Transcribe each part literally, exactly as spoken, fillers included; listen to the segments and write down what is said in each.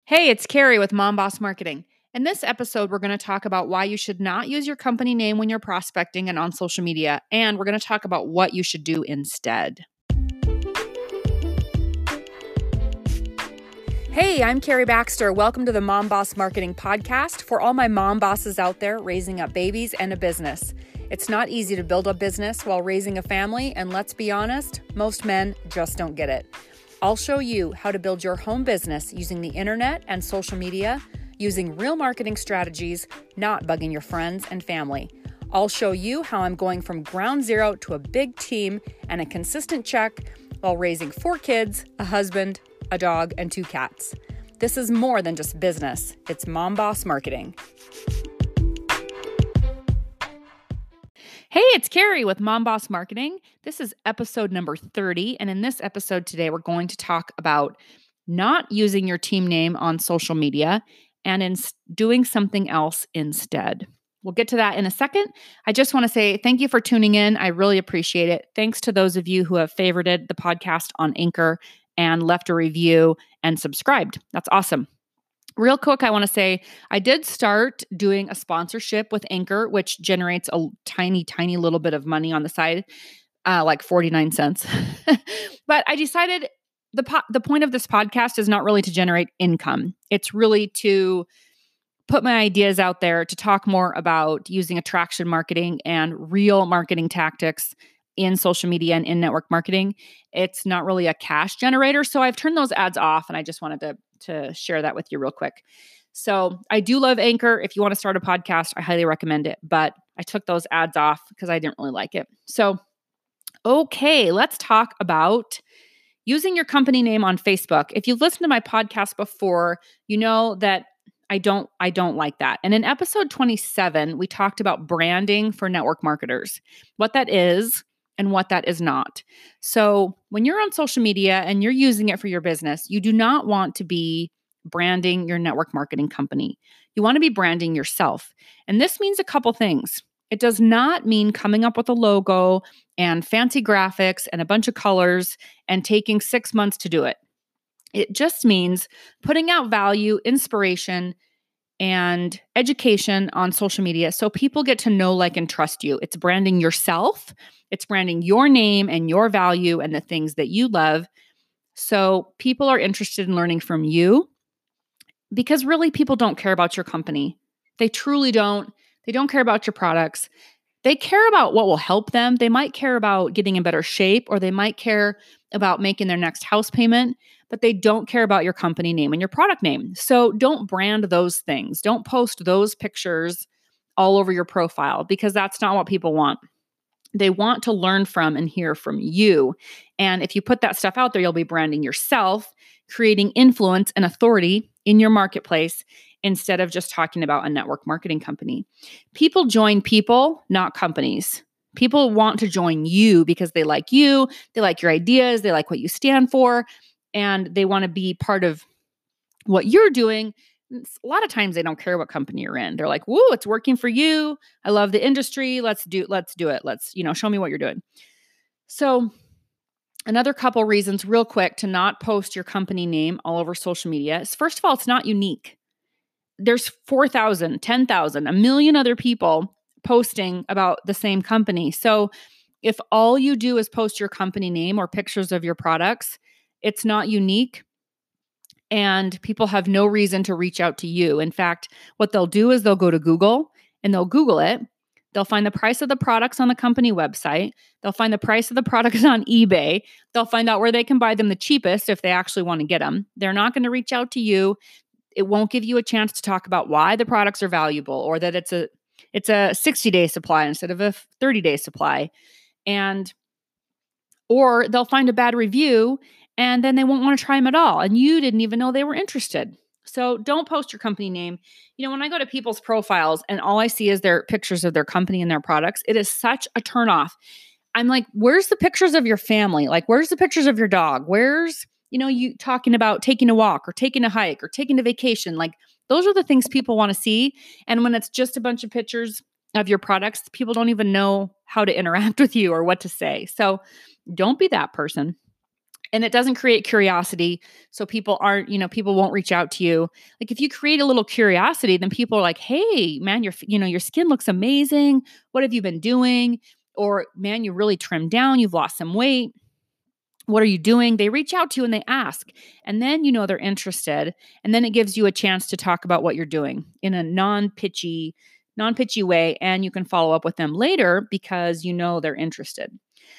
Hey, it's Carrie with Mom Boss Marketing. In this episode, we're going to talk about why you should not use your company name when you're prospecting and on social media, and we're going to talk about what you should do instead. Hey, I'm Carrie Baxter. Welcome to the Mom Boss Marketing Podcast for all my mom bosses out there raising up babies and a business. It's not easy to build a business while raising a family, and let's be honest, most men just don't get it. I'll show you how to build your home business using the internet and social media, using real marketing strategies, not bugging your friends and family. I'll show you how I'm going from ground zero to a big team and a consistent check while raising four kids, a husband, a dog, and two cats. This is more than just business. It's Mom Boss Marketing. Hey, it's Carrie with Mom Boss Marketing. This is episode number thirty, and in this episode today, we're going to talk about not using your team name on social media and in doing something else instead. We'll get to that in a second. I just want to say thank you for tuning in. I really appreciate it. Thanks to those of you who have favorited the podcast on Anchor and left a review and subscribed. That's awesome. Real quick, I want to say I did start doing a sponsorship with Anchor, which generates a tiny, tiny little bit of money on the side, uh, like forty-nine cents. But I decided the po- the point of this podcast is not really to generate income. It's really to put my ideas out there, to talk more about using attraction marketing and real marketing tactics in social media and in network marketing. It's not really a cash generator. So I've turned those ads off, and I just wanted to to share that with you real quick. So I do love Anchor. If you want to start a podcast, I highly recommend it, but I took those ads off because I didn't really like it. So, okay, let's talk about using your company name on Facebook. If you've listened to my podcast before, you know that I don't I don't like that. And in episode twenty-seven, we talked about branding for network marketers, what that is and what that is not. So when you're on social media and you're using it for your business, you do not want to be branding your network marketing company. You want to be branding yourself. And this means a couple things. It does not mean coming up with a logo and fancy graphics and a bunch of colors and taking six months to do it. It just means putting out value, inspiration, and education on social media so people get to know, like, and trust you. It's branding yourself. It's branding your name and your value and the things that you love. So people are interested in learning from you because really people don't care about your company. They truly don't. They don't care about your products. They care about what will help them. They might care about getting in better shape, or they might care about making their next house payment, but they don't care about your company name and your product name. So don't brand those things. Don't post those pictures all over your profile because that's not what people want. They want to learn from and hear from you. And if you put that stuff out there, you'll be branding yourself, creating influence and authority in your marketplace instead of just talking about a network marketing company. People join people, not companies. People want to join you because they like you, they like your ideas, they like what you stand for, and they want to be part of what you're doing. A lot of times they don't care what company you're in. They're like, "Woo, it's working for you. I love the industry. Let's do let's do it. Let's, you know, show me what you're doing." So, another couple reasons real quick to not post your company name all over social media is, first of all, it's not unique. There's four thousand, ten thousand, a million other people posting about the same company. So, if all you do is post your company name or pictures of your products, it's not unique. And people have no reason to reach out to you. In fact, what they'll do is they'll go to Google and they'll Google it. They'll find the price of the products on the company website. They'll find the price of the products on eBay. They'll find out where they can buy them the cheapest if they actually want to get them. They're not going to reach out to you. It won't give you a chance to talk about why the products are valuable, or that it's a it's a sixty-day supply instead of a thirty-day supply. And or they'll find a bad review and then they won't want to try them at all. And you didn't even know they were interested. So don't post your company name. You know, when I go to people's profiles and all I see is their pictures of their company and their products, it is such a turnoff. I'm like, where's the pictures of your family? Like, where's the pictures of your dog? Where's, you know, you talking about taking a walk or taking a hike or taking a vacation? Like, those are the things people want to see. And when it's just a bunch of pictures of your products, people don't even know how to interact with you or what to say. So don't be that person. And it doesn't create curiosity. So people aren't, you know, people won't reach out to you. Like if you create a little curiosity, then people are like, hey, man, your, you know, your skin looks amazing. What have you been doing? Or man, you really trimmed down. You've lost some weight. What are you doing? They reach out to you and they ask. And then you know they're interested. And then it gives you a chance to talk about what you're doing in a non-pitchy, non-pitchy way. And you can follow up with them later because you know they're interested.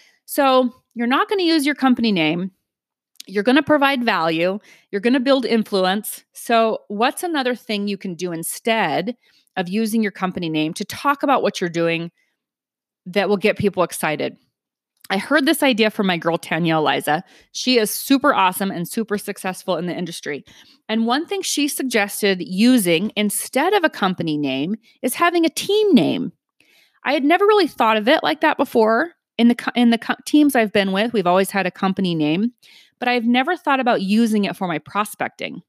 So you're not going to use your company name. You're going to provide value. You're going to build influence. So what's another thing you can do instead of using your company name to talk about what you're doing that will get people excited? I heard this idea from my girl, Tanya Eliza. She is super awesome and super successful in the industry. And one thing she suggested using instead of a company name is having a team name. I had never really thought of it like that before. In the, in the co- teams I've been with, we've always had a company name, but I've never thought about using it for my prospecting.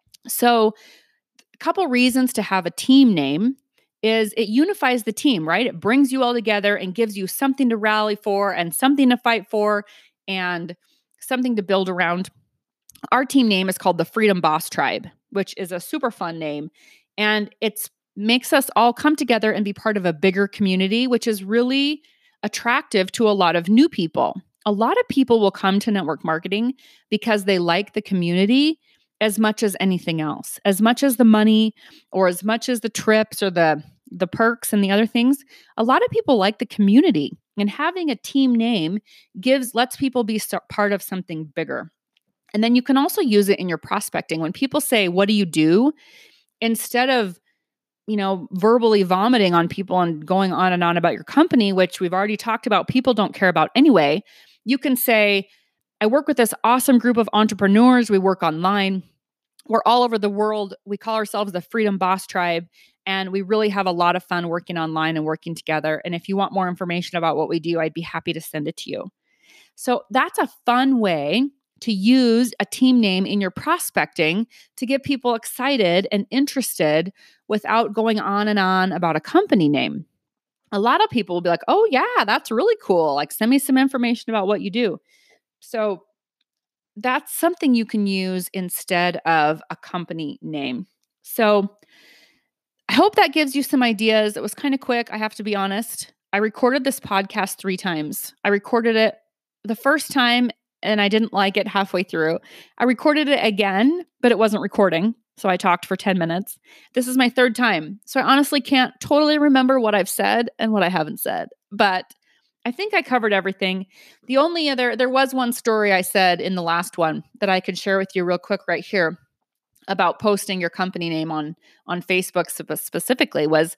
So a couple reasons to have a team name is it unifies the team, right? It brings you all together and gives you something to rally for and something to fight for and something to build around. Our team name is called the Freedom Boss Tribe, which is a super fun name. And it makes us all come together and be part of a bigger community, which is really attractive to a lot of new people. A lot of people will come to network marketing because they like the community as much as anything else, as much as the money or as much as the trips or the, the perks and the other things. A lot of people like the community, and having a team name gives, lets people be part of something bigger. And then you can also use it in your prospecting. When people say, what do you do? Instead of you know, verbally vomiting on people and going on and on about your company, which we've already talked about, people don't care about anyway. You can say, I work with this awesome group of entrepreneurs. We work online. We're all over the world. We call ourselves the Freedom Boss Tribe. And we really have a lot of fun working online and working together. And if you want more information about what we do, I'd be happy to send it to you. So that's a fun way to use a team name in your prospecting to get people excited and interested without going on and on about a company name. A lot of people will be like, oh yeah, that's really cool. Like send me some information about what you do. So that's something you can use instead of a company name. So I hope that gives you some ideas. It was kind of quick. I have to be honest. I recorded this podcast three times. I recorded it the first time and I didn't like it halfway through. I recorded it again, but it wasn't recording. So I talked for ten minutes. This is my third time. So I honestly can't totally remember what I've said and what I haven't said, but I think I covered everything. The only other, there was one story I said in the last one that I could share with you real quick right here about posting your company name on, on Facebook specifically was,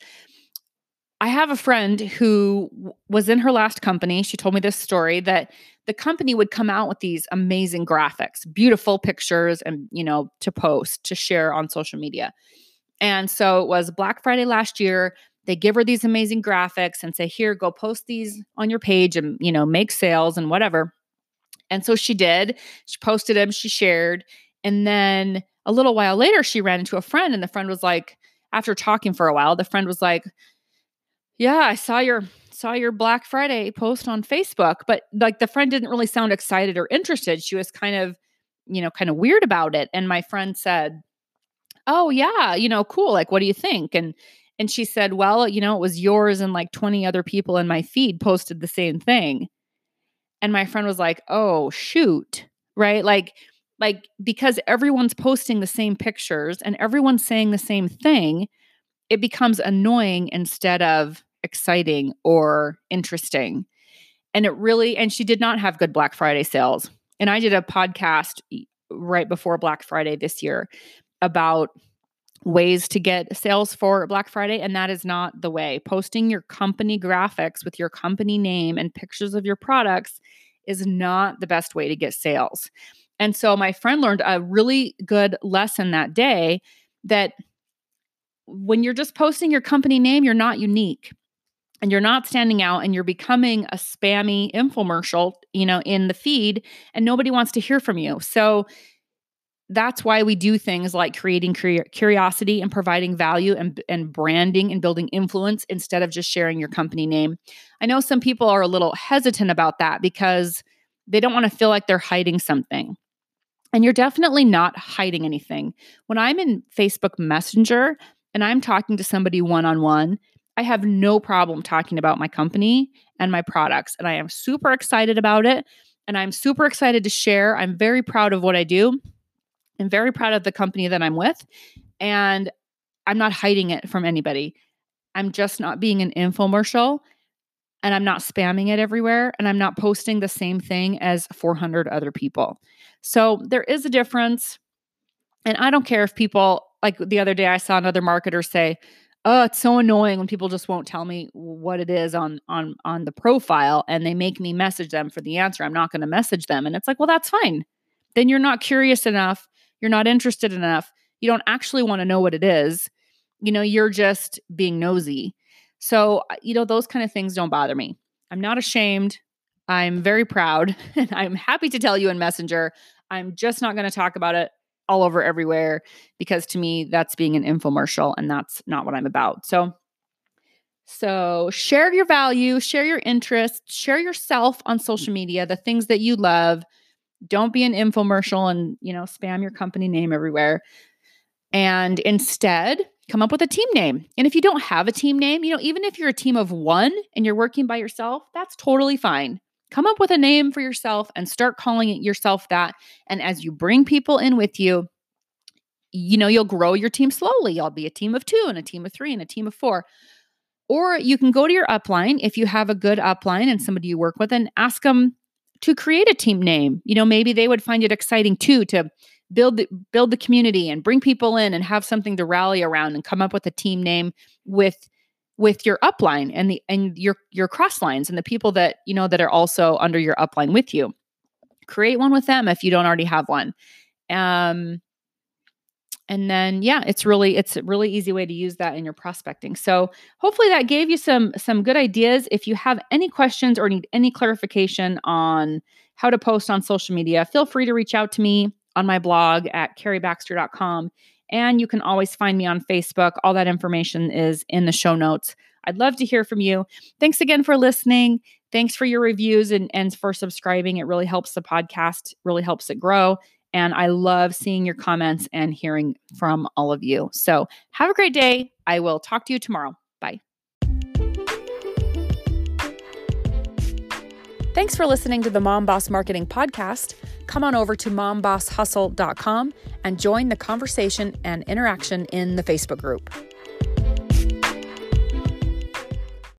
I have a friend who was in her last company. She told me this story that the company would come out with these amazing graphics, beautiful pictures, and, you know, to post, to share on social media. And so it was Black Friday last year. They give her these amazing graphics and say, here, go post these on your page and, you know, make sales and whatever. And so she did. She posted them, she shared. And then a little while later, she ran into a friend, and the friend was like, after talking for a while, the friend was like, yeah, I saw your saw your Black Friday post on Facebook, but like the friend didn't really sound excited or interested. She was kind of, you know, kind of weird about it. And my friend said, "Oh yeah, you know, cool. Like, what do you think?" And and she said, "Well, you know, it was yours and like twenty other people in my feed posted the same thing." And my friend was like, "Oh, shoot." Right? Like like because everyone's posting the same pictures and everyone's saying the same thing, it becomes annoying instead of exciting or interesting. And it really, and she did not have good Black Friday sales. And I did a podcast right before Black Friday this year about ways to get sales for Black Friday. And that is not the way. Posting your company graphics with your company name and pictures of your products is not the best way to get sales. And so my friend learned a really good lesson that day that when you're just posting your company name, you're not unique and you're not standing out and you're becoming a spammy infomercial, you know, in the feed, and nobody wants to hear from you. So that's why we do things like creating curi- curiosity and providing value and, and branding and building influence instead of just sharing your company name. I know some people are a little hesitant about that because They don't want to feel like they're hiding something. And you're definitely not hiding anything. When I'm in Facebook Messenger and I'm talking to somebody one-on-one, I have no problem talking about my company and my products. And I am super excited about it. And I'm super excited to share. I'm very proud of what I do. I'm very proud of the company that I'm with. And I'm not hiding it from anybody. I'm just not being an infomercial. And I'm not spamming it everywhere. And I'm not posting the same thing as four hundred other people. So there is a difference. And I don't care if people, like the other day, I saw another marketer say, oh, it's so annoying when people just won't tell me what it is on, on, on the profile and they make me message them for the answer. I'm not going to message them. And it's like, well, that's fine. Then you're not curious enough. You're not interested enough. You don't actually want to know what it is. You know, you're just being nosy. So, you know, those kind of things don't bother me. I'm not ashamed. I'm very proud. And I'm happy to tell you in Messenger. I'm just not going to talk about it all over everywhere because to me, that's being an infomercial and that's not what I'm about. So, so share your value, share your interests, share yourself on social media, the things that you love. Don't be an infomercial and, you know, spam your company name everywhere. And instead, come up with a team name. And if you don't have a team name, you know, even if you're a team of one and you're working by yourself, that's totally fine. Come up with a name for yourself and start calling it yourself that. And as you bring people in with you, you know, you'll grow your team slowly. You'll be a team of two and a team of three and a team of four. Or you can go to your upline if you have a good upline and somebody you work with and ask them to create a team name. You know, maybe they would find it exciting too to build the, build the community and bring people in and have something to rally around and come up with a team name with with your upline and the and your your cross lines and the people that, you know, that are also under your upline with you. Create one with them if you don't already have one. Um And then, yeah, it's really, it's a really easy way to use that in your prospecting. So hopefully that gave you some, some good ideas. If you have any questions or need any clarification on how to post on social media, feel free to reach out to me on my blog at carrie baxter dot com. And you can always find me on Facebook. All that information is in the show notes. I'd love to hear from you. Thanks again for listening. Thanks for your reviews and, and for subscribing. It really helps the podcast, really helps it grow. And I love seeing your comments and hearing from all of you. So have a great day. I will talk to you tomorrow. Bye. Thanks for listening to the Mom Boss Marketing Podcast. Come on over to mom boss hustle dot com and join the conversation and interaction in the Facebook group.